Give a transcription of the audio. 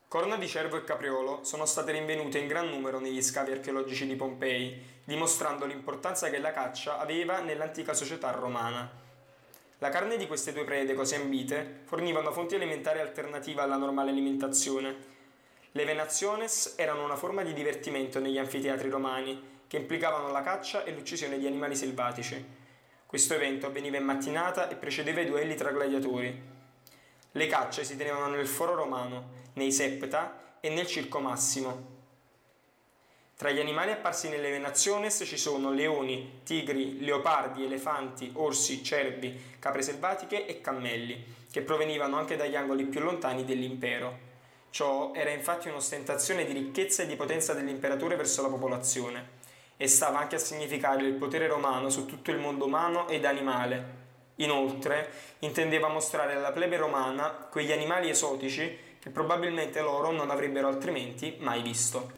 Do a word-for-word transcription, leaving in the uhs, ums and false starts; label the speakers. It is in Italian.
Speaker 1: Corna di cervo e capriolo sono state rinvenute in gran numero negli scavi archeologici di Pompei, dimostrando l'importanza che la caccia aveva nell'antica società romana. La carne di queste due prede così ambite forniva una fonte alimentare alternativa alla normale alimentazione. Le venationes erano una forma di divertimento negli anfiteatri romani, che implicavano la caccia e l'uccisione di animali selvatici. Questo evento avveniva in mattinata e precedeva i duelli tra gladiatori. Le cacce si tenevano nel foro romano, nei septa e nel circo massimo. Tra gli animali apparsi nelle venationes ci sono leoni, tigri, leopardi, elefanti, orsi, cervi, capre selvatiche e cammelli, che provenivano anche dagli angoli più lontani dell'impero. Ciò era infatti un'ostentazione di ricchezza e di potenza dell'imperatore verso la popolazione, e stava anche a significare il potere romano su tutto il mondo umano ed animale. Inoltre, intendeva mostrare alla plebe romana quegli animali esotici che probabilmente loro non avrebbero altrimenti mai visto.